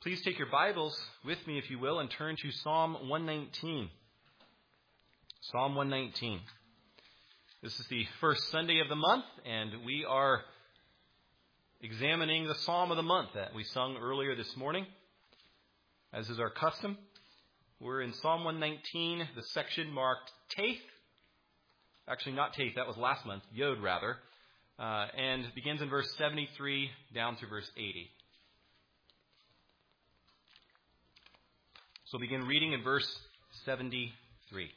Please take your Bibles with me, if you will, and turn to Psalm 119. Psalm 119. This is the first Sunday of the month, and we are examining the Psalm of the month that we sung earlier this morning. As is our custom, we're in Psalm 119, the section marked Taith. Actually, not Taith, that was last month, Yod rather. And begins in verse 73 down through verse 80. So we'll begin reading in verse 73.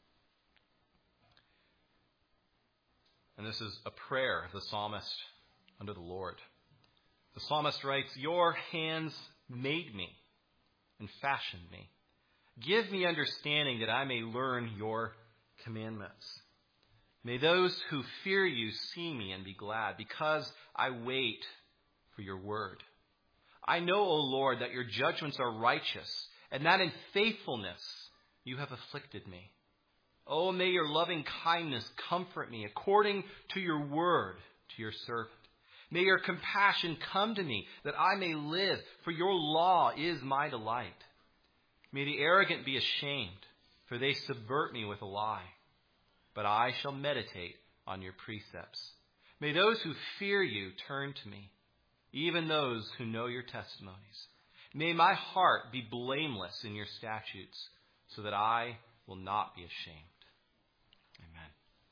And this is a prayer of the psalmist unto the Lord. The psalmist writes, "Your hands made me and fashioned me. Give me understanding that I may learn your commandments. May those who fear you see me and be glad, because I wait for your word. I know, O Lord, that your judgments are righteous, and that in faithfulness you have afflicted me. Oh, may your loving kindness comfort me according to your word to your servant. May your compassion come to me that I may live, for your law is my delight. May the arrogant be ashamed, for they subvert me with a lie. But I shall meditate on your precepts. May those who fear you turn to me, even those who know your testimonies. May my heart be blameless in your statutes, so that I will not be ashamed." Amen.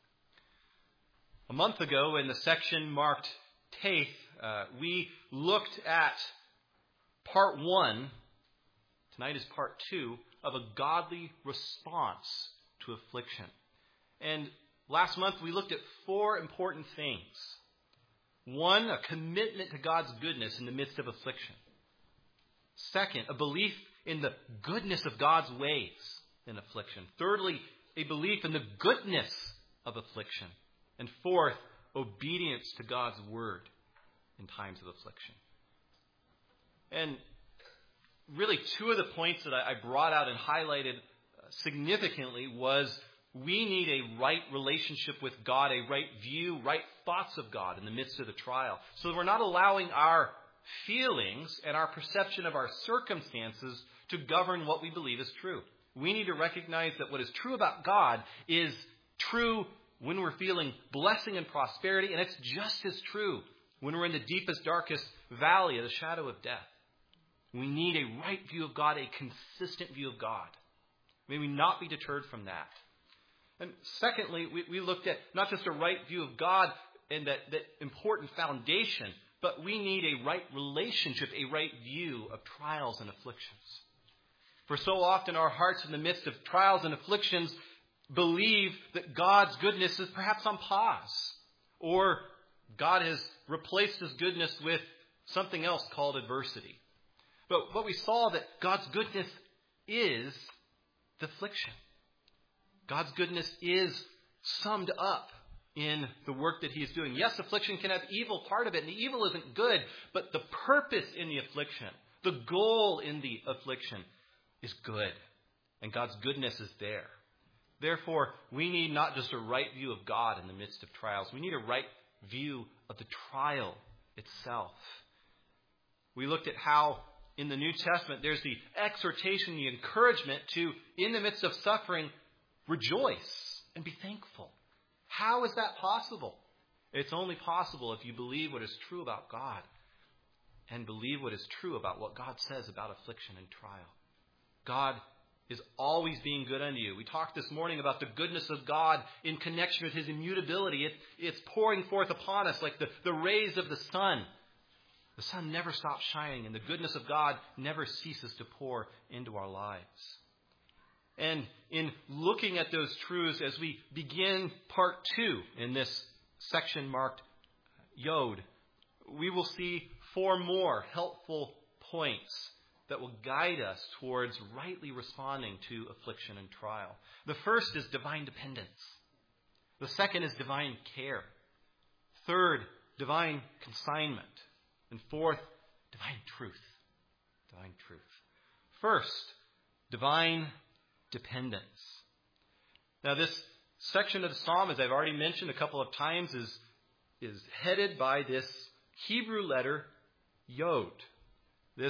A month ago, in the section marked Taith, we looked at part 1, tonight is part 2, of a godly response to affliction. And last month we looked at 4 important things. 1, a commitment to God's goodness in the midst of affliction. 2nd, a belief in the goodness of God's ways in affliction. 3rdly, a belief in the goodness of affliction. And 4th, obedience to God's word in times of affliction. And really 2 of the points that I brought out and highlighted significantly was we need a right relationship with God, a right view, right thoughts of God in the midst of the trial. So that we're not allowing our feelings and our perception of our circumstances to govern what we believe is true. We need to recognize that what is true about God is true when we're feeling blessing and prosperity, and it's just as true when we're in the deepest, darkest valley of the shadow of death. We need a right view of God, a consistent view of God. May we not be deterred from that. And secondly, we looked at not just a right view of God and that important foundation, but we need a right relationship, a right view of trials and afflictions. For so often our hearts in the midst of trials and afflictions believe that God's goodness is perhaps on pause, or God has replaced his goodness with something else called adversity. But what we saw that God's goodness is the affliction. God's goodness is summed up in the work that he is doing. Yes, affliction can have evil part of it, and the evil isn't good, but the purpose in the affliction, the goal in the affliction is good, and God's goodness is there. Therefore, we need not just a right view of God in the midst of trials. We need a right view of the trial itself. We looked at how in the New Testament there's the exhortation, the encouragement to, in the midst of suffering, rejoice and be thankful. How is that possible? It's only possible if you believe what is true about God and believe what is true about what God says about affliction and trial. God is always being good unto you. We talked this morning about the goodness of God in connection with his immutability. It's pouring forth upon us like the rays of the sun. The sun never stops shining, and the goodness of God never ceases to pour into our lives. And in looking at those truths as we begin part 2 in this section marked Yod, we will see 4 more helpful points that will guide us towards rightly responding to affliction and trial. The first is divine dependence. The second is divine care. Third, divine consignment. And 4th, divine truth. Divine truth. First, divine dependence. Now, this section of the psalm, as I've already mentioned a couple of times, is headed by this Hebrew letter Yod. This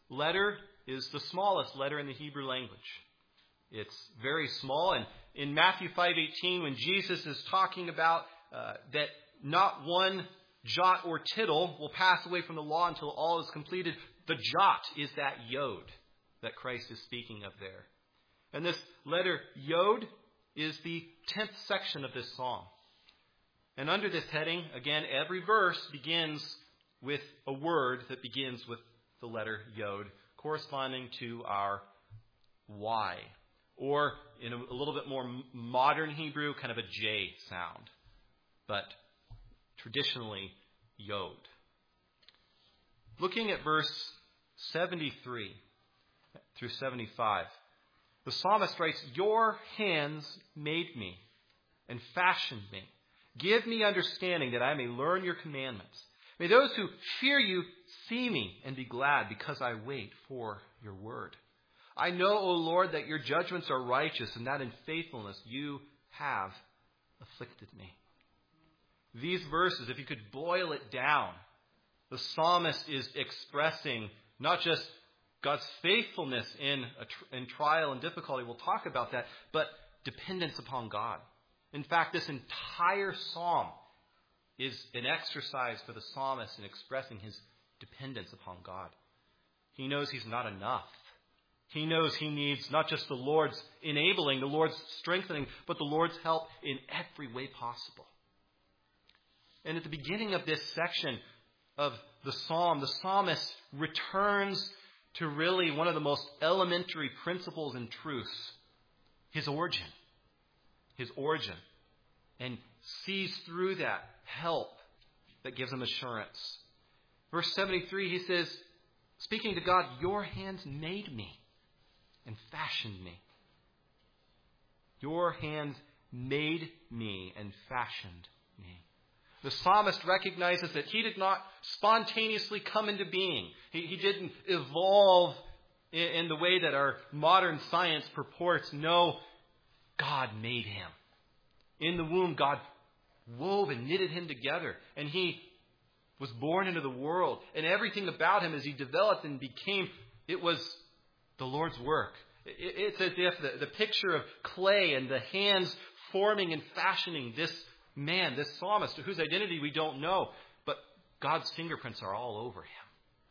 letter is the smallest letter in the Hebrew language. It's very small. And in Matthew 5:18, when Jesus is talking about that not one jot or tittle will pass away from the law until all is completed, the jot is that yod that Christ is speaking of there. And this letter yod is the 10th section of this psalm. And under this heading, again, every verse begins with a word that begins with the letter yod, corresponding to our Y. Or in a little bit more modern Hebrew, kind of a J sound. But traditionally, yod. Looking at verse 73 through 75, the psalmist writes, "Your hands made me and fashioned me. Give me understanding that I may learn your commandments. May those who fear you see me and be glad because I wait for your word. I know, O Lord, that your judgments are righteous and that in faithfulness you have afflicted me." These verses, if you could boil it down, the psalmist is expressing not just God's faithfulness in trial and difficulty, we'll talk about that, but dependence upon God. In fact, this entire psalm is an exercise for the psalmist in expressing his dependence upon God. He knows he's not enough. He knows he needs not just the Lord's enabling, the Lord's strengthening, but the Lord's help in every way possible. And at the beginning of this section of the psalm, the psalmist returns to really one of the most elementary principles and truths, his origin, and sees through that help that gives him assurance. Verse 73, he says, speaking to God, "Your hands made me and fashioned me." Your hands made me and fashioned me. The psalmist recognizes that he did not spontaneously come into being. He didn't evolve in the way that our modern science purports. No, God made him. In the womb, God wove and knitted him together. And he was born into the world. And everything about him as he developed and became, it was the Lord's work. It's as if the picture of clay and the hands forming and fashioning this man, this psalmist, whose identity we don't know, but God's fingerprints are all over him.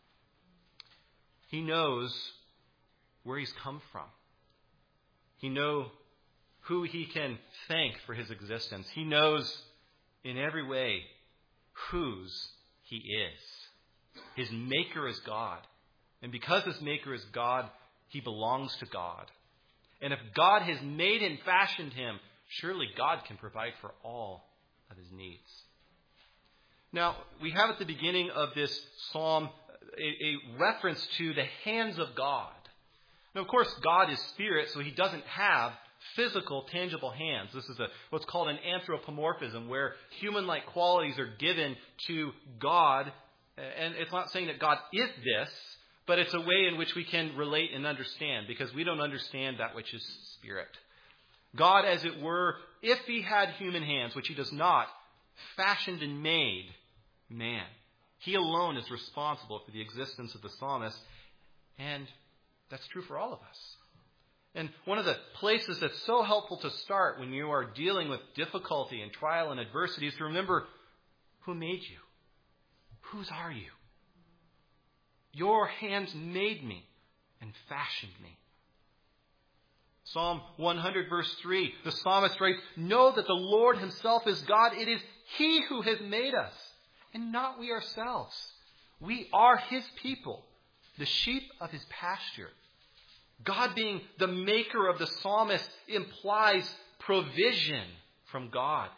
He knows where he's come from. He knows who he can thank for his existence. He knows in every way whose he is. His maker is God. And because his maker is God, he belongs to God. And if God has made and fashioned him, surely God can provide for all of his needs. Now, we have at the beginning of this psalm a reference to the hands of God. Now, of course, God is spirit, so he doesn't have physical, tangible hands. This is what's called an anthropomorphism, where human-like qualities are given to God. And it's not saying that God is this, but it's a way in which we can relate and understand, because we don't understand that which is spirit. God, as it were, if he had human hands, which he does not, fashioned and made man. He alone is responsible for the existence of the psalmist, and that's true for all of us. And one of the places that's so helpful to start when you are dealing with difficulty and trial and adversity is to remember who made you. Whose are you? Your hands made me and fashioned me. Psalm 100 verse 3, the psalmist writes, "Know that the Lord himself is God. It is he who has made us, and not we ourselves. We are his people, the sheep of his pasture." God being the maker of the psalmist implies provision from God.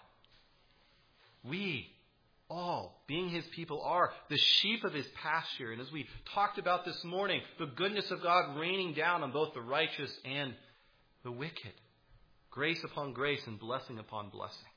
We all, being his people, are the sheep of his pasture. And as we talked about this morning, the goodness of God raining down on both the righteous and the wicked. Grace upon grace and blessing upon blessing.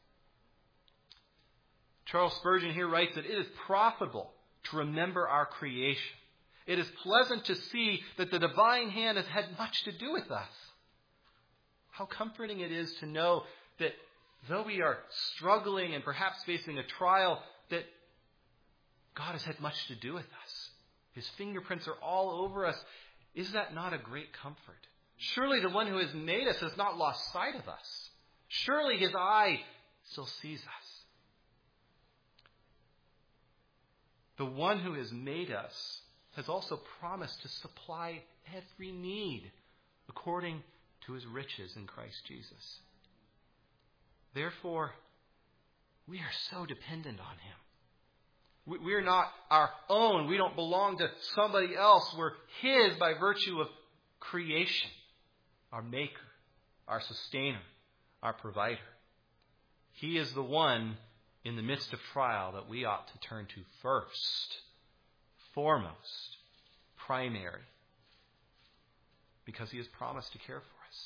Charles Spurgeon here writes that it is profitable to remember our creation. It is pleasant to see that the divine hand has had much to do with us. How comforting it is to know that though we are struggling and perhaps facing a trial, that God has had much to do with us. His fingerprints are all over us. Is that not a great comfort? Surely the one who has made us has not lost sight of us. Surely his eye still sees us. The one who has made us has also promised to supply every need according to his riches in Christ Jesus. Therefore, we are so dependent on him. We are not our own. We don't belong to somebody else. We're his by virtue of creation. Our maker, our sustainer, our provider. He is the one in the midst of trial that we ought to turn to first, foremost, primary, because he has promised to care for us.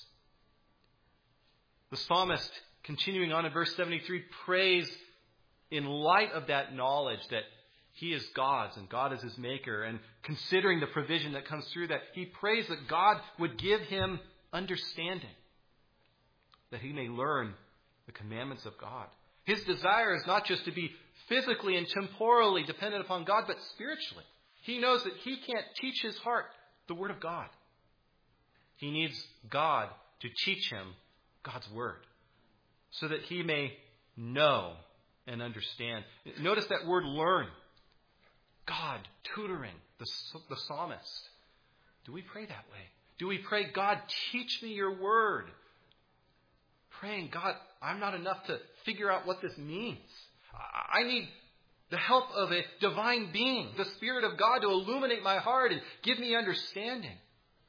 The psalmist, continuing on in verse 73, prays in light of that knowledge that he is God's and God is his maker, and considering the provision that comes through that, he prays that God would give him understanding, that he may learn the commandments of God. His desire is not just to be physically and temporally dependent upon God, but spiritually. He knows that he can't teach his heart the Word of God. He needs God to teach him God's Word so that he may know and understand. Notice that word learn. God tutoring the psalmist. Do we pray that way? Do we pray, God, teach me your Word? Praying, God, I'm not enough to figure out what this means. I need the help of a divine being, the Spirit of God, to illuminate my heart and give me understanding.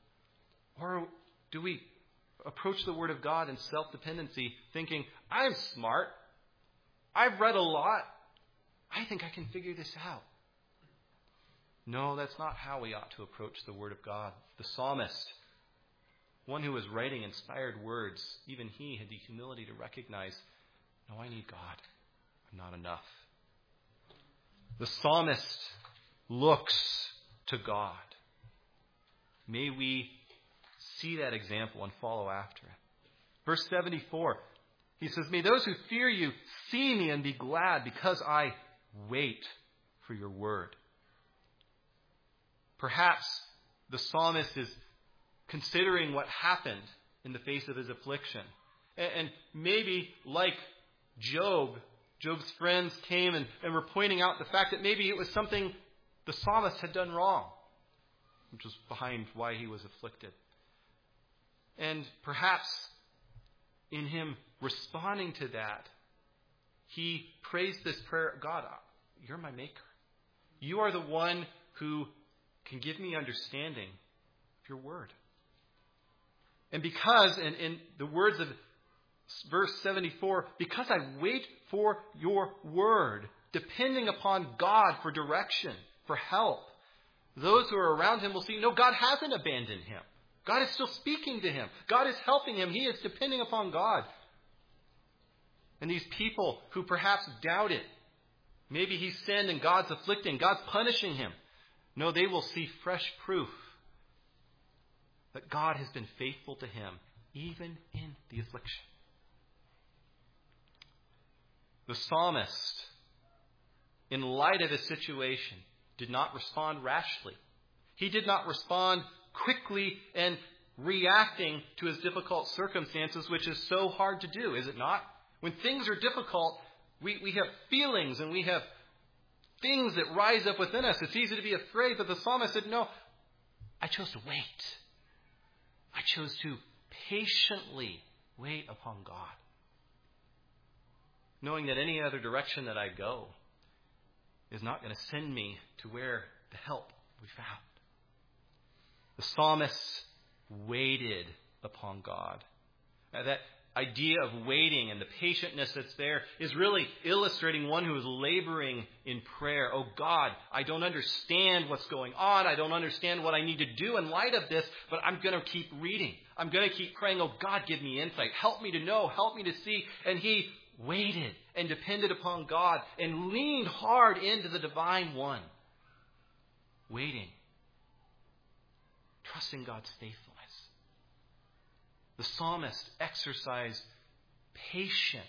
Or do we approach the Word of God in self-dependency, thinking, I'm smart. I've read a lot. I think I can figure this out. No, that's not how we ought to approach the Word of God. The psalmist, one who was writing inspired words, even he had the humility to recognize, no, I need God. I'm not enough. The psalmist looks to God. May we see that example and follow after it. Verse 74, he says, may those who fear you see me and be glad because I wait for your word. Perhaps the psalmist is considering what happened in the face of his affliction. And maybe like Job's friends came and were pointing out the fact that maybe it was something the psalmist had done wrong, which was behind why he was afflicted. And perhaps in him responding to that, he prays this prayer, God, you're my maker. You are the one who can give me understanding of your word. And because, in the words of verse 74, because I wait for your word, depending upon God for direction, for help, those who are around him will see, no, God hasn't abandoned him. God is still speaking to him. God is helping him. He is depending upon God. And these people who perhaps doubted, maybe he sinned and God's afflicting, God's punishing him. No, they will see fresh proof that God has been faithful to him, even in the affliction. The psalmist, in light of his situation, did not respond rashly. He did not respond quickly and reacting to his difficult circumstances, which is so hard to do, is it not? When things are difficult, we have feelings and we have things that rise up within us. It's easy to be afraid, but the psalmist said, no, I chose to wait. I chose to patiently wait upon God, knowing that any other direction that I go is not going to send me to where the help we found. The psalmist waited upon God. That idea of waiting and the patientness that's there is really illustrating one who is laboring in prayer. Oh God, I don't understand what's going on. I don't understand what I need to do in light of this, but I'm going to keep reading. I'm going to keep praying. Oh God, give me insight. Help me to know. Help me to see. And he waited and depended upon God and leaned hard into the divine one. Waiting. Trusting God's faithfulness. The psalmist exercised patient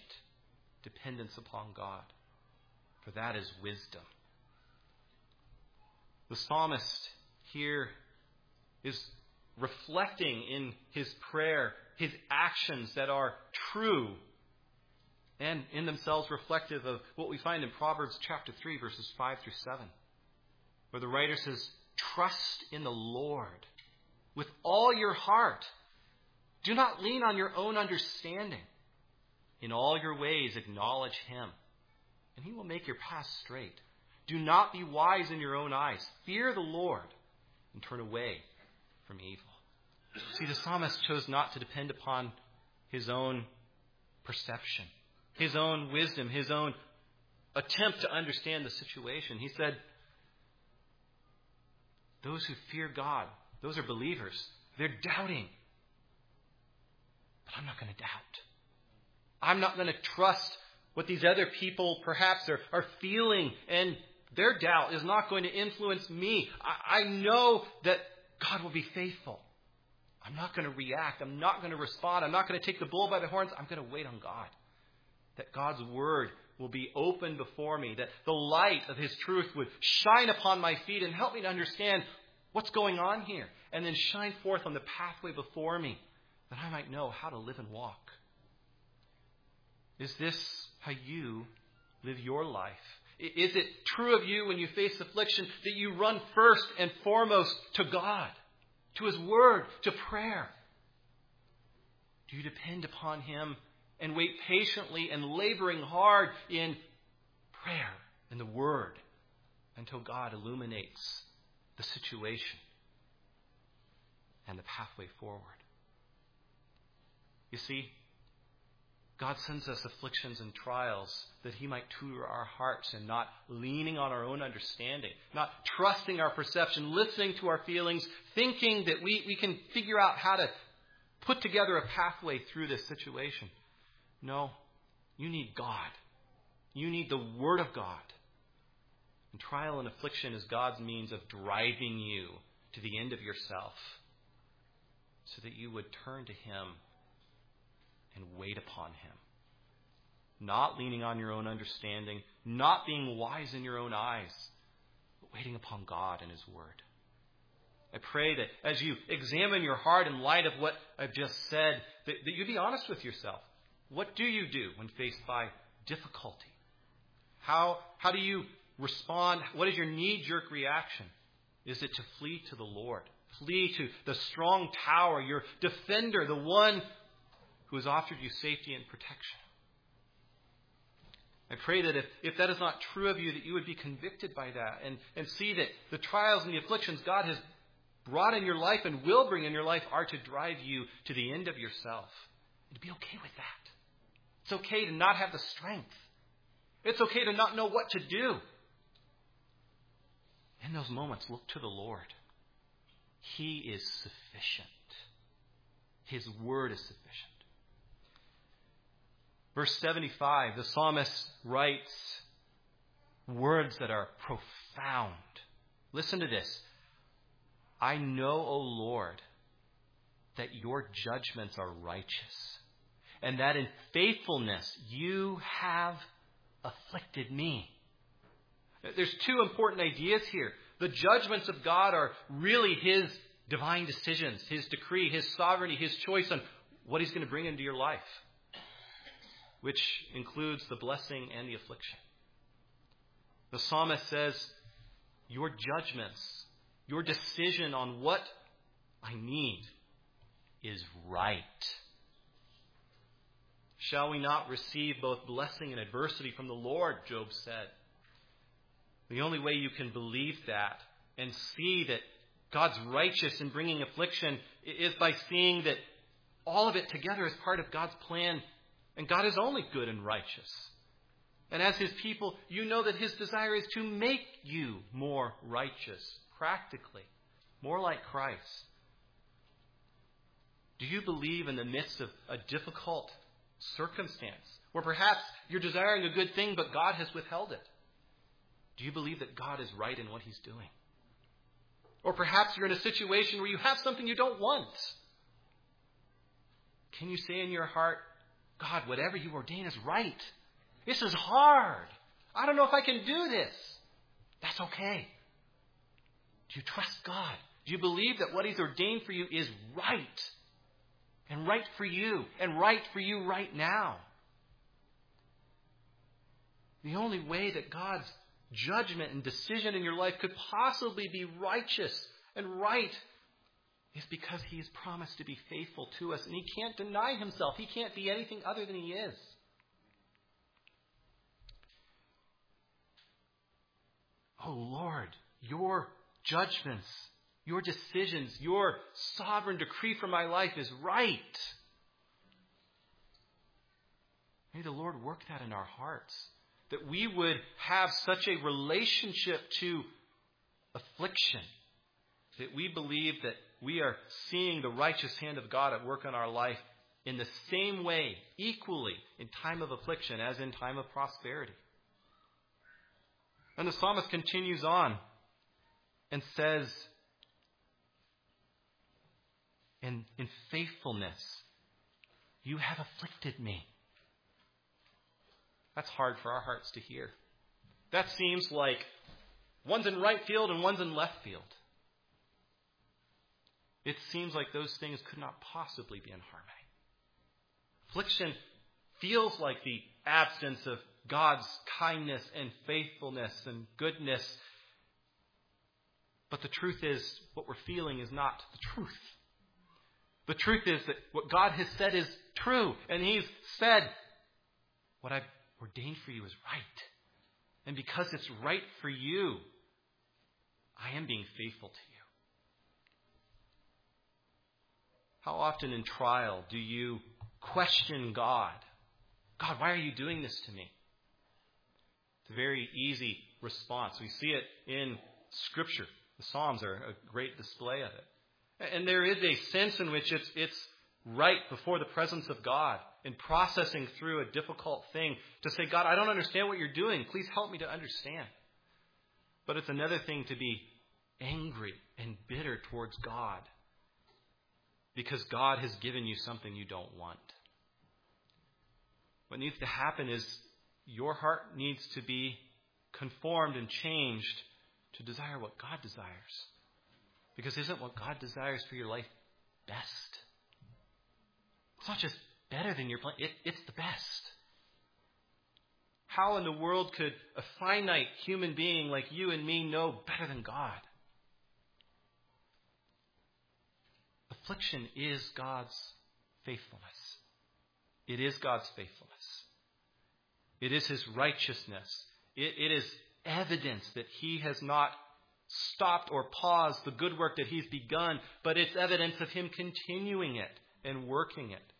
dependence upon God, for that is wisdom. The psalmist here is reflecting in his prayer his actions that are true and in themselves reflective of what we find in Proverbs chapter 3, verses 5 through 7, where the writer says, "Trust in the Lord with all your heart. Do not lean on your own understanding. In all your ways acknowledge him, and he will make your paths straight. Do not be wise in your own eyes. Fear the Lord and turn away from evil." See, the psalmist chose not to depend upon his own perception, his own wisdom, his own attempt to understand the situation. He said, those who fear God, those are believers. They're doubting. But I'm not going to doubt. I'm not going to trust what these other people perhaps are feeling, and their doubt is not going to influence me. I know that God will be faithful. I'm not going to react. I'm not going to respond. I'm not going to take the bull by the horns. I'm going to wait on God. That God's word will be open before me. That the light of his truth would shine upon my feet and help me to understand what's going on here. And then shine forth on the pathway before me, that I might know how to live and walk. Is this how you live your life? Is it true of you when you face affliction that you run first and foremost to God, to his word, to prayer? Do you depend upon him and wait patiently and laboring hard in prayer and the word until God illuminates the situation and the pathway forward? You see, God sends us afflictions and trials that he might tutor our hearts and not leaning on our own understanding, not trusting our perception, listening to our feelings, thinking that we can figure out how to put together a pathway through this situation. No, you need God. You need the Word of God. And trial and affliction is God's means of driving you to the end of yourself so that you would turn to him and wait upon him. Not leaning on your own understanding, not being wise in your own eyes, but waiting upon God and his word. I pray that as you examine your heart in light of what I've just said, that you be honest with yourself. What do you do when faced by difficulty? How do you respond? What is your knee-jerk reaction? Is it to flee to the Lord? Flee to the strong tower, your defender, the one who has offered you safety and protection. I pray that if that is not true of you, that you would be convicted by that and see that the trials and the afflictions God has brought in your life and will bring in your life are to drive you to the end of yourself. And to be okay with that. It's okay to not have the strength. It's okay to not know what to do. In those moments, look to the Lord. He is sufficient. His word is sufficient. Verse 75, the psalmist writes words that are profound. Listen to this. I know, O Lord, that your judgments are righteous, and that in faithfulness you have afflicted me. There's two important ideas here. The judgments of God are really his divine decisions, his decree, his sovereignty, his choice on what he's going to bring into your life, which includes the blessing and the affliction. The psalmist says, your judgments, your decision on what I need is right. Shall we not receive both blessing and adversity from the Lord, Job said. The only way you can believe that and see that God's righteous in bringing affliction is by seeing that all of it together is part of God's plan, and God is only good and righteous. And as his people, you know that his desire is to make you more righteous, practically, more like Christ. Do you believe in the midst of a difficult circumstance, where perhaps you're desiring a good thing, but God has withheld it? Do you believe that God is right in what he's doing? Or perhaps you're in a situation where you have something you don't want. Can you say in your heart, God, whatever you ordain is right. This is hard. I don't know if I can do this. That's okay. Do you trust God? Do you believe that what He's ordained for you is right? And right for you. And right for you right now. The only way that God's judgment and decision in your life could possibly be righteous and right is because He has promised to be faithful to us. And He can't deny Himself. He can't be anything other than He is. Oh Lord, your judgments, your decisions, your sovereign decree for my life is right. May the Lord work that in our hearts. That we would have such a relationship to affliction. That we believe that we are seeing the righteous hand of God at work in our life in the same way, equally, in time of affliction as in time of prosperity. And the psalmist continues on and says, in faithfulness, you have afflicted me. That's hard for our hearts to hear. That seems like one's in right field and one's in left field. It seems like those things could not possibly be in harmony. Affliction feels like the absence of God's kindness and faithfulness and goodness. But the truth is, what we're feeling is not the truth. The truth is that what God has said is true. And He's said, what I've ordained for you is right. And because it's right for you, I am being faithful to you. How often in trial do you question God? God, why are you doing this to me? It's a very easy response. We see it in Scripture. The Psalms are a great display of it. And there is a sense in which it's right before the presence of God in processing through a difficult thing to say, God, I don't understand what you're doing. Please help me to understand. But it's another thing to be angry and bitter towards God because God has given you something you don't want. What needs to happen is your heart needs to be conformed and changed to desire what God desires. Because isn't what God desires for your life best? It's not just better than your plan. It's the best. How in the world could a finite human being like you and me know better than God? Affliction is God's faithfulness. It is God's faithfulness. It is His righteousness. It is evidence that He has not stopped or paused the good work that He's begun, but it's evidence of Him continuing it and working it.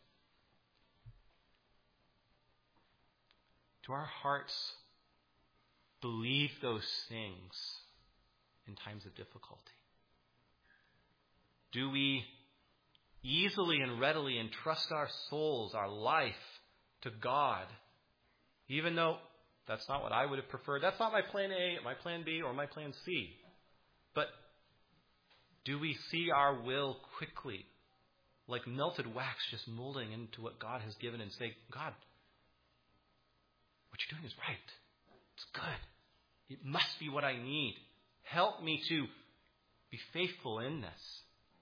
Do our hearts believe those things in times of difficulty? Do we easily and readily entrust our souls, our life, to God, even though that's not what I would have preferred? That's not my plan A, my plan B, or my plan C. But do we see our will quickly, like melted wax, just molding into what God has given and say, God, what you're doing is right. It's good. It must be what I need. Help me to be faithful in this.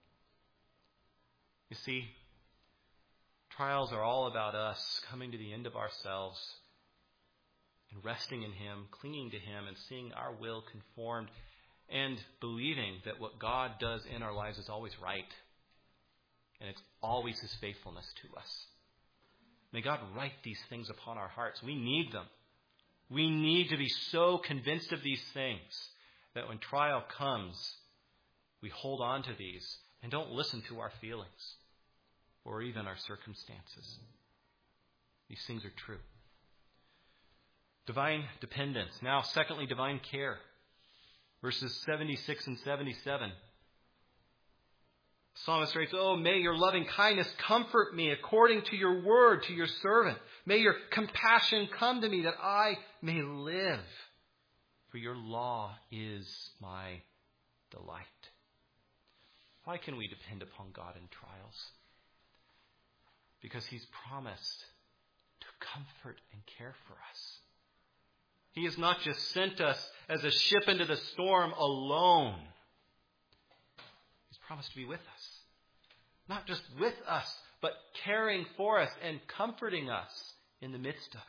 You see, trials are all about us coming to the end of ourselves and resting in Him, clinging to Him, and seeing our will conformed and believing that what God does in our lives is always right. And it's always His faithfulness to us. May God write these things upon our hearts. We need them. We need to be so convinced of these things that when trial comes, we hold on to these and don't listen to our feelings or even our circumstances. These things are true. Divine dependence. Now, secondly, divine care. Verses 76 and 77. The psalmist writes, "Oh, may your loving kindness comfort me according to your word to your servant. May your compassion come to me that I may live. For your law is my delight." Why can we depend upon God in trials? Because He's promised to comfort and care for us. He has not just sent us as a ship into the storm alone, promised to be with us. Not just with us, but caring for us and comforting us in the midst of it.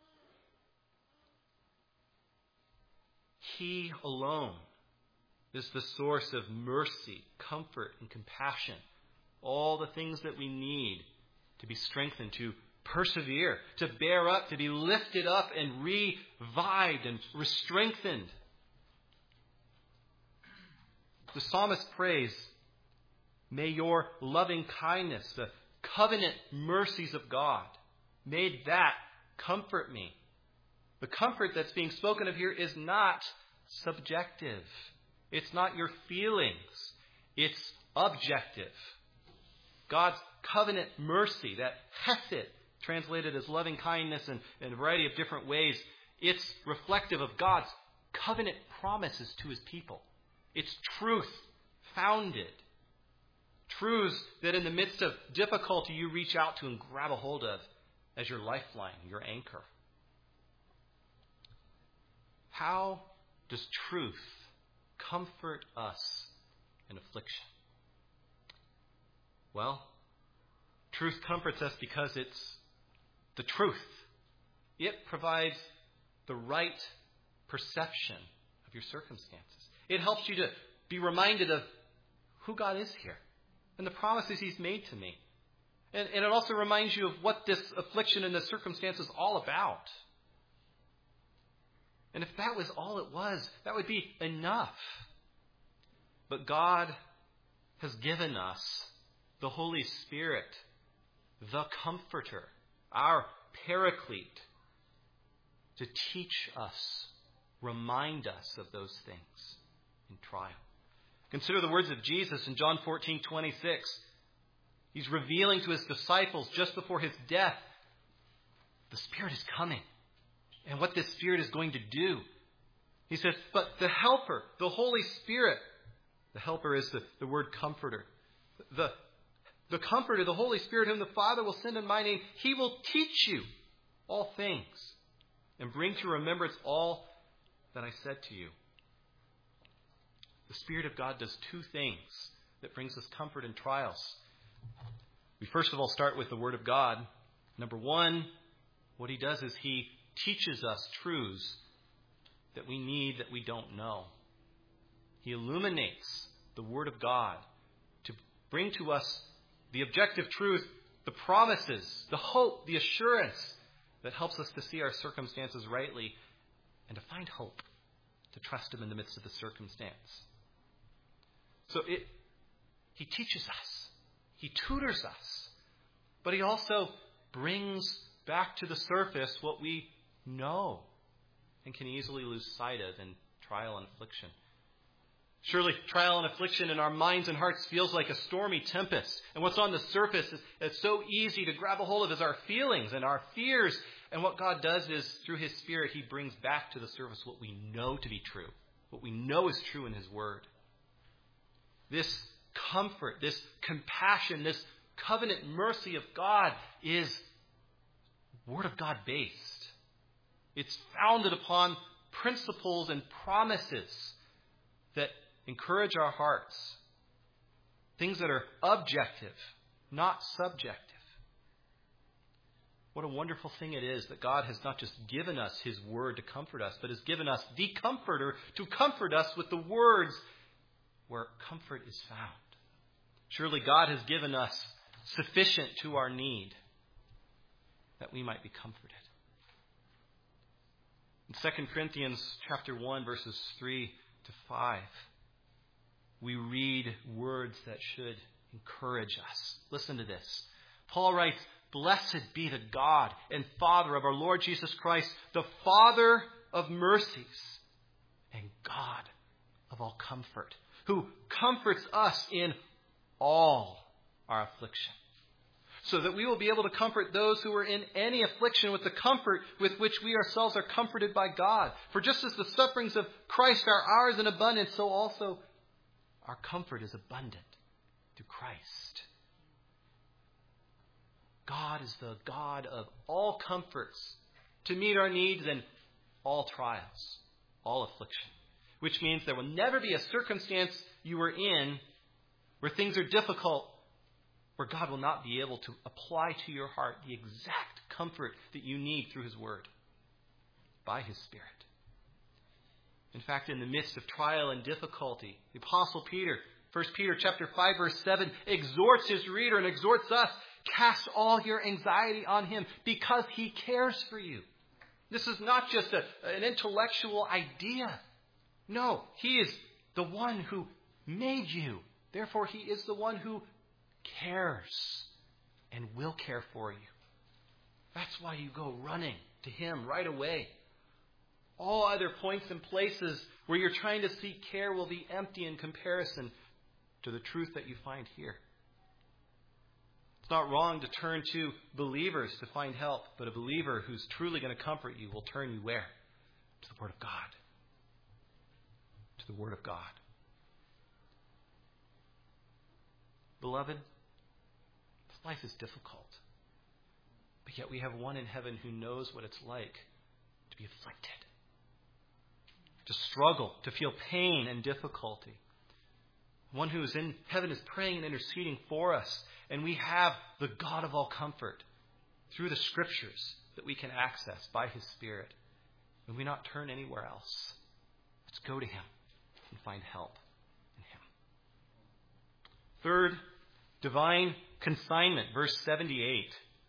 He alone is the source of mercy, comfort, and compassion. All the things that we need to be strengthened, to persevere, to bear up, to be lifted up and revived and strengthened. The psalmist prays, may your loving kindness, the covenant mercies of God, may that comfort me. The comfort that's being spoken of here is not subjective. It's not your feelings. It's objective. God's covenant mercy, that hesed, translated as loving kindness in a variety of different ways, it's reflective of God's covenant promises to his people. It's truth founded. Truths that in the midst of difficulty you reach out to and grab a hold of as your lifeline, your anchor. How does truth comfort us in affliction? Well, truth comforts us because it's the truth. It provides the right perception of your circumstances. It helps you to be reminded of who God is here and the promises he's made to me. And it also reminds you of what this affliction and the circumstance is all about. And if that was all it was, that would be enough. But God has given us the Holy Spirit, the Comforter, our Paraclete, to teach us, remind us of those things in trial. Consider the words of Jesus in John 14:26. He's revealing to his disciples just before his death, the Spirit is coming. And what this Spirit is going to do. He says, but the Helper, the Holy Spirit, the Helper is the word Comforter. The Comforter, the Holy Spirit, whom the Father will send in my name, he will teach you all things and bring to remembrance all that I said to you. The Spirit of God does two things that brings us comfort in trials. We first of all start with the Word of God. Number one, what he does is he teaches us truths that we need that we don't know. He illuminates the Word of God to bring to us the objective truth, the promises, the hope, the assurance that helps us to see our circumstances rightly and to find hope, to trust him in the midst of the circumstance. So he teaches us. He tutors us. But he also brings back to the surface what we know and can easily lose sight of in trial and affliction. Surely trial and affliction in our minds and hearts feels like a stormy tempest. And what's on the surface is so easy to grab a hold of is our feelings and our fears. And what God does is, through his Spirit, he brings back to the surface what we know to be true. What we know is true in his Word. This comfort, this compassion, this covenant mercy of God is Word of God based. It's founded upon principles and promises that encourage our hearts. Things that are objective, not subjective. What a wonderful thing it is that God has not just given us his Word to comfort us, but has given us the Comforter to comfort us with the words where comfort is found. Surely God has given us sufficient to our need that we might be comforted. In 2 Corinthians chapter 1, verses 3 to 5, we read words that should encourage us. Listen to this. Paul writes, blessed be the God and Father of our Lord Jesus Christ, the Father of mercies and God of all comfort, who comforts us in all our affliction, so that we will be able to comfort those who are in any affliction with the comfort with which we ourselves are comforted by God. For just as the sufferings of Christ are ours in abundance, so also our comfort is abundant through Christ. God is the God of all comforts to meet our needs in all trials, all affliction. Which means there will never be a circumstance you are in where things are difficult, where God will not be able to apply to your heart the exact comfort that you need through His Word, by His Spirit. In fact, in the midst of trial and difficulty, the Apostle Peter, 1 Peter chapter 5, verse 7, exhorts his reader and exhorts us, cast all your anxiety on Him because He cares for you. This is not just an intellectual idea. No, He is the one who made you. Therefore, He is the one who cares and will care for you. That's why you go running to Him right away. All other points and places where you're trying to seek care will be empty in comparison to the truth that you find here. It's not wrong to turn to believers to find help, but a believer who's truly going to comfort you will turn you where? To the Word of God. To the Word of God. Beloved, this life is difficult. But yet we have one in heaven who knows what it's like to be afflicted, to struggle, to feel pain and difficulty. One who is in heaven is praying and interceding for us. And we have the God of all comfort through the Scriptures that we can access by His Spirit. And we not turn anywhere else. Let's go to Him and find help in Him. Third, divine consignment, verse 78.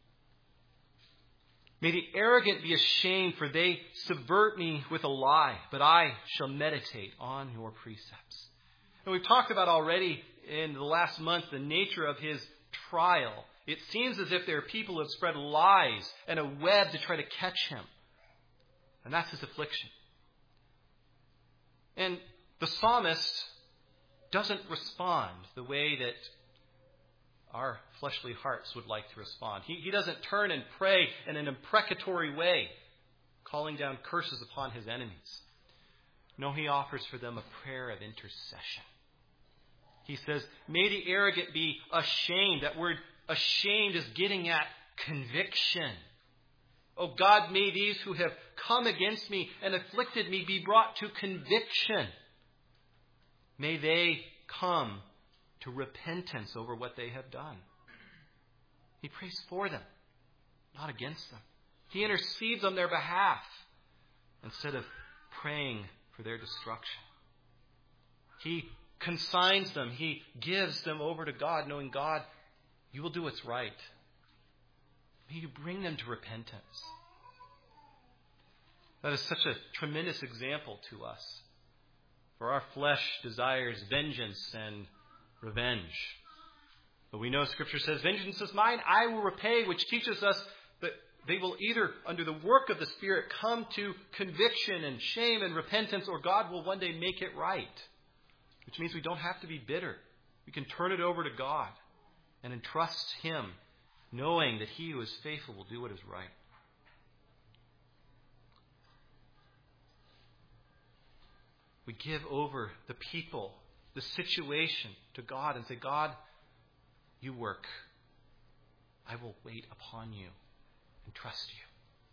May the arrogant be ashamed, for they subvert me with a lie, but I shall meditate on your precepts. And we've talked about already in the last month the nature of His trial. It seems as if there are people who have spread lies and a web to try to catch Him. And that's His affliction. And the psalmist doesn't respond the way that our fleshly hearts would like to respond. He doesn't turn and pray in an imprecatory way, calling down curses upon his enemies. No, he offers for them a prayer of intercession. He says, may the arrogant be ashamed. That word ashamed is getting at conviction. Oh God, may these who have come against me and afflicted me be brought to conviction. May they come to repentance over what they have done. He prays for them, not against them. He intercedes on their behalf instead of praying for their destruction. He consigns them. He gives them over to God, knowing, God, you will do what's right. May you bring them to repentance. That is such a tremendous example to us. For our flesh desires vengeance and revenge. But we know Scripture says, vengeance is mine, I will repay, which teaches us that they will either, under the work of the Spirit, come to conviction and shame and repentance, or God will one day make it right. Which means we don't have to be bitter. We can turn it over to God and entrust Him, knowing that He who is faithful will do what is right. We give over the people, the situation to God and say, God, you work. I will wait upon you and trust you.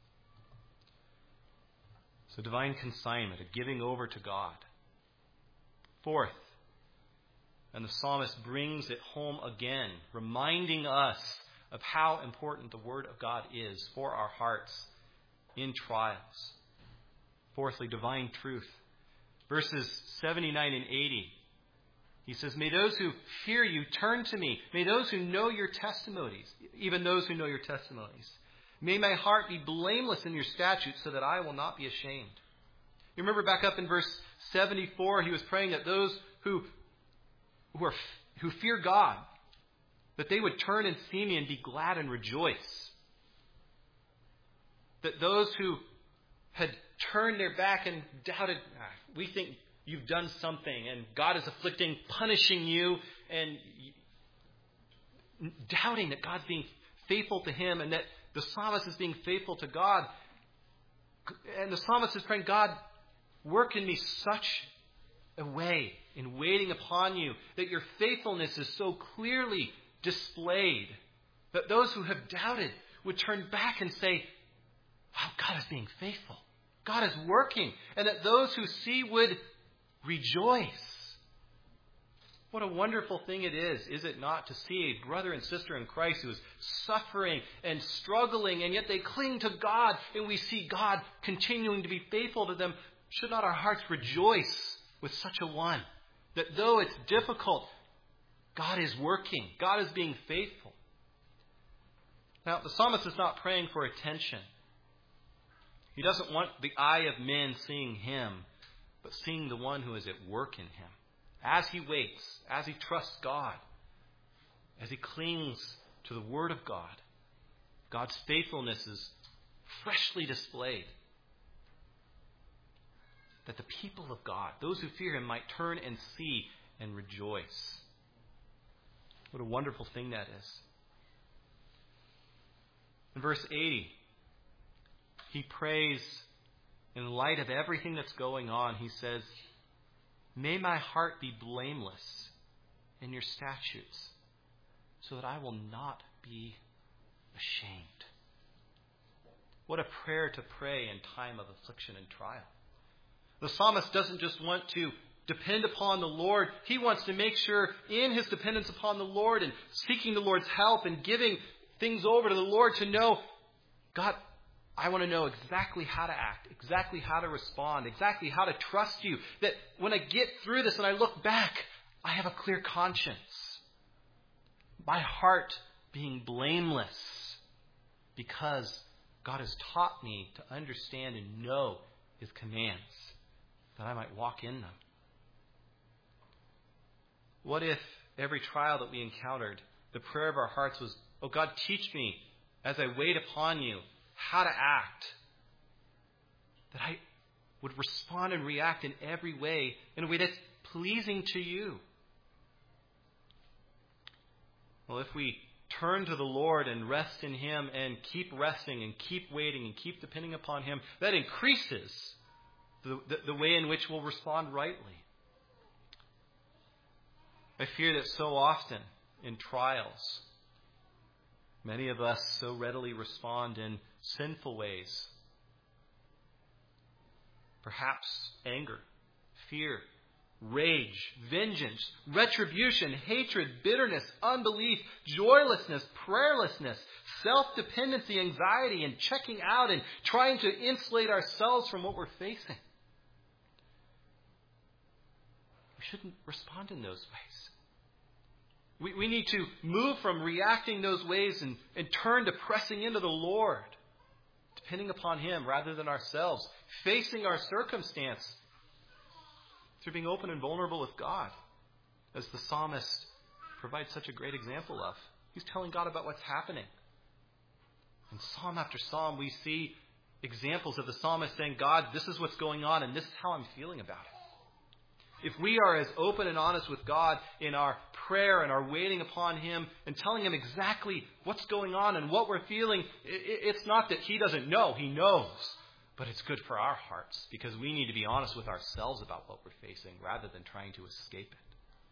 So divine consignment, a giving over to God. Fourth, and the psalmist brings it home again, reminding us of how important the Word of God is for our hearts in trials. Fourthly, divine truth. Verses 79 and 80. He says, may those who fear you turn to me. May those who know your testimonies, even those who know your testimonies. May my heart be blameless in your statutes so that I will not be ashamed. You remember back up in verse 74, he was praying that those who fear God, that they would turn and see me and be glad and rejoice. That those who had turned their back and doubted, we think you've done something and God is afflicting, punishing you, and doubting that God's being faithful to him and that the psalmist is being faithful to God. And the psalmist is praying, God, work in me such a way in waiting upon you that your faithfulness is so clearly displayed that those who have doubted would turn back and say, wow, God is being faithful. God is working. And that those who see would rejoice. What a wonderful thing it is it not, to see a brother and sister in Christ who is suffering and struggling, and yet they cling to God, and we see God continuing to be faithful to them. Should not our hearts rejoice with such a one? That though it's difficult, God is working. God is being faithful. Now, the psalmist is not praying for attention. He doesn't want the eye of men seeing him, but seeing the one who is at work in him. As he waits, as he trusts God, as he clings to the Word of God, God's faithfulness is freshly displayed. That the people of God, those who fear him, might turn and see and rejoice. What a wonderful thing that is. In verse 80, he prays in light of everything that's going on. He says, "May my heart be blameless in your statutes, so that I will not be ashamed." What a prayer to pray in time of affliction and trial. The psalmist doesn't just want to depend upon the Lord. He wants to make sure in his dependence upon the Lord and seeking the Lord's help and giving things over to the Lord to know, God, I want to know exactly how to act, exactly how to respond, exactly how to trust you. That when I get through this and I look back, I have a clear conscience. My heart being blameless because God has taught me to understand and know his commands, that I might walk in them. What if every trial that we encountered, the prayer of our hearts was, "Oh God, teach me as I wait upon you how to act, that I would respond and react in every way in a way that's pleasing to you." Well, if we turn to the Lord and rest in him and keep resting and keep waiting and keep depending upon him, that increases the way in which we'll respond rightly. I fear that so often in trials, many of us so readily respond in sinful ways. Perhaps anger, fear, rage, vengeance, retribution, hatred, bitterness, unbelief, joylessness, prayerlessness, self-dependency, anxiety, and checking out and trying to insulate ourselves from what we're facing. We shouldn't respond in those ways. We need to move from reacting those ways and turn to pressing into the Lord, depending upon him rather than ourselves, facing our circumstance through being open and vulnerable with God, as the psalmist provides such a great example of. He's telling God about what's happening. In psalm after psalm, we see examples of the psalmist saying, "God, this is what's going on, and this is how I'm feeling about it." If we are as open and honest with God in our prayer and our waiting upon him and telling him exactly what's going on and what we're feeling, it's not that he doesn't know. He knows. But it's good for our hearts because we need to be honest with ourselves about what we're facing rather than trying to escape it.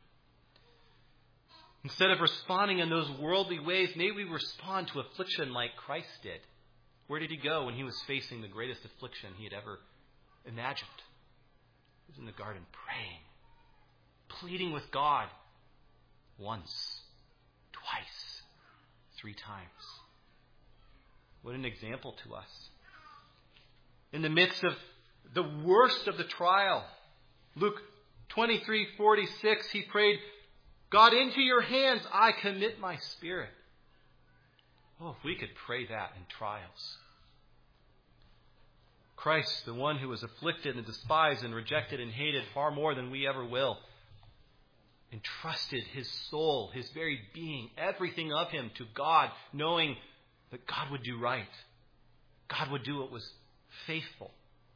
Instead of responding in those worldly ways, may we respond to affliction like Christ did. Where did he go when he was facing the greatest affliction he had ever imagined? He was in the garden praying, pleading with God once, twice, 3 times. What an example to us. In the midst of the worst of the trial, Luke 23:46, he prayed, "God, into your hands I commit my spirit." Oh, if we could pray that in trials. Christ, the one who was afflicted and despised and rejected and hated far more than we ever will, entrusted his soul, his very being, everything of him to God, knowing that God would do right. God would do what was faithful.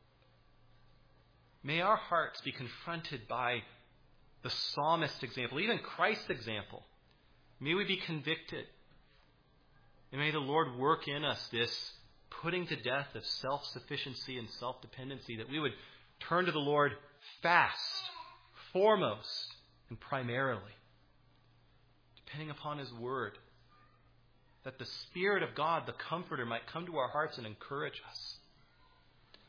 May our hearts be confronted by the psalmist's example, even Christ's example. May we be convicted. And may the Lord work in us this putting to death of self-sufficiency and self-dependency, that we would turn to the Lord fast, foremost, and primarily, depending upon his word, that the Spirit of God, the Comforter, might come to our hearts and encourage us.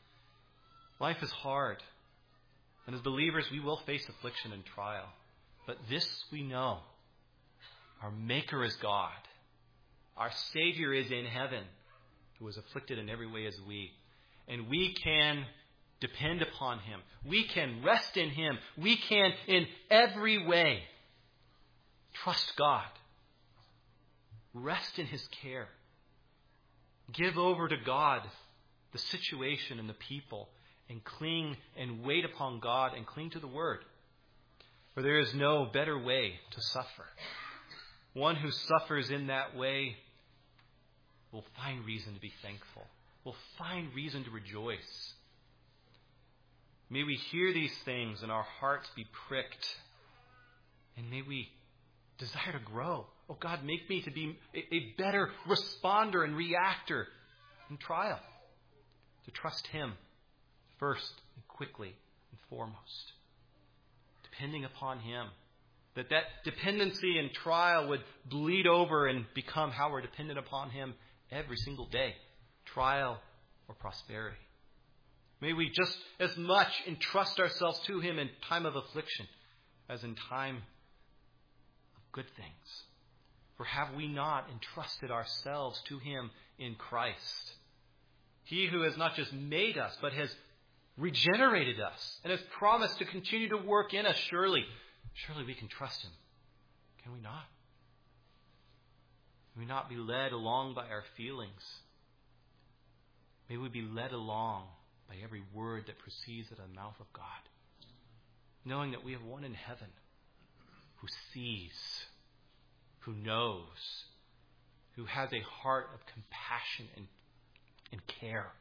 Life is hard, and as believers we will face affliction and trial. But this we know. Our Maker is God. Our Savior is in heaven, who was afflicted in every way as we. And we can depend upon Him. We can rest in Him. We can, in every way, trust God. Rest in His care. Give over to God the situation and the people, and cling and wait upon God and cling to the Word. For there is no better way to suffer. One who suffers in that way will find reason to be thankful, will find reason to rejoice. May we hear these things and our hearts be pricked, and may we desire to grow. Oh God, make me to be a better responder and reactor in trial, to trust Him first and quickly and foremost, depending upon Him. That dependency in trial would bleed over and become how we're dependent upon Him every single day, trial or prosperity. May we just as much entrust ourselves to Him in time of affliction as in time of good things. For have we not entrusted ourselves to Him in Christ? He who has not just made us, but has regenerated us and has promised to continue to work in us. Surely we can trust Him. Can we not? May we not be led along by our feelings. May we be led along by every word that proceeds out of the mouth of God, knowing that we have one in heaven who sees, who knows, who has a heart of compassion and care,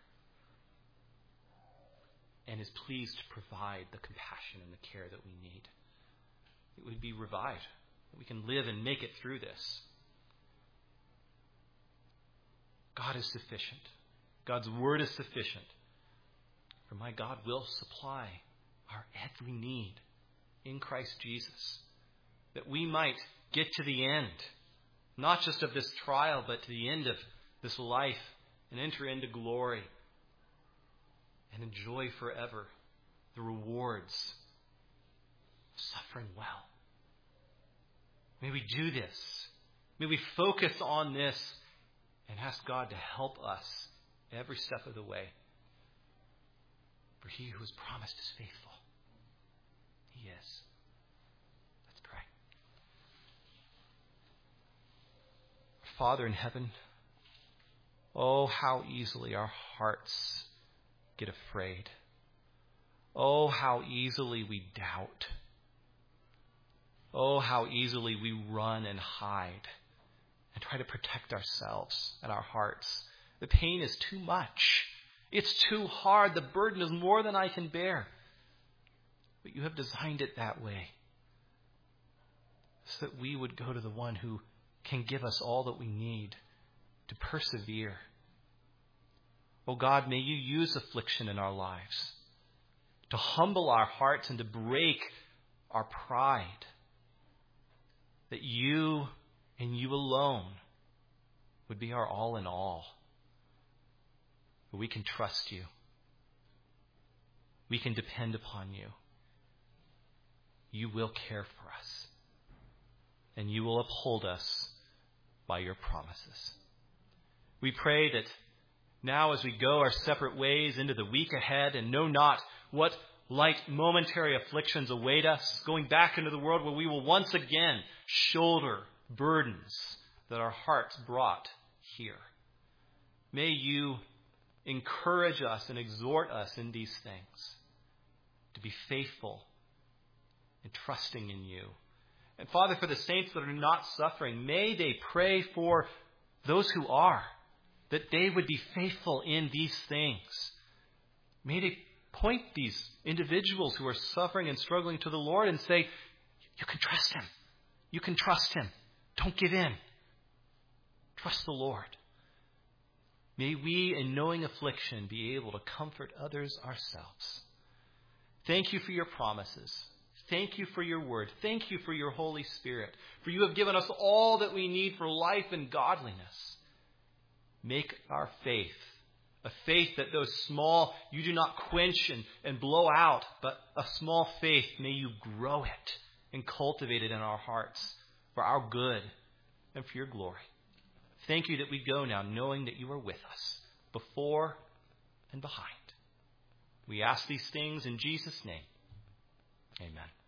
and is pleased to provide the compassion and the care that we need. It would be revived, that we can live and make it through this. God is sufficient. God's Word is sufficient. For my God will supply our every need in Christ Jesus, that we might get to the end, not just of this trial, but to the end of this life and enter into glory and enjoy forever the rewards of suffering well. May we do this. May we focus on this and ask God to help us every step of the way. For He who has promised is faithful. He is. Let's pray. Father in heaven, oh, how easily our hearts get afraid. Oh, how easily we doubt. Oh, how easily we run and hide and try to protect ourselves and our hearts. The pain is too much. It's too hard. The burden is more than I can bear. But you have designed it that way, so that we would go to the one who can give us all that we need to persevere. Oh God, may you use affliction in our lives to humble our hearts and to break our pride, that you and you alone would be our all in all. We can trust you. We can depend upon you. You will care for us, and you will uphold us by your promises. We pray that now as we go our separate ways into the week ahead and know not what light momentary afflictions await us, going back into the world where we will once again shoulder burdens that our hearts brought here. May you encourage us and exhort us in these things to be faithful and trusting in you. And Father, for the saints that are not suffering, may they pray for those who are, that they would be faithful in these things. May they point these individuals who are suffering and struggling to the Lord and say, you can trust Him. You can trust Him. Don't give in. Trust the Lord. May we, in knowing affliction, be able to comfort others ourselves. Thank you for your promises. Thank you for your word. Thank you for your Holy Spirit. For you have given us all that we need for life and godliness. Make our faith a faith that though small, you do not quench and blow out, but a small faith, may you grow it and cultivated in our hearts for our good and for your glory. Thank you that we go now knowing that you are with us, before and behind. We ask these things in Jesus' name. Amen.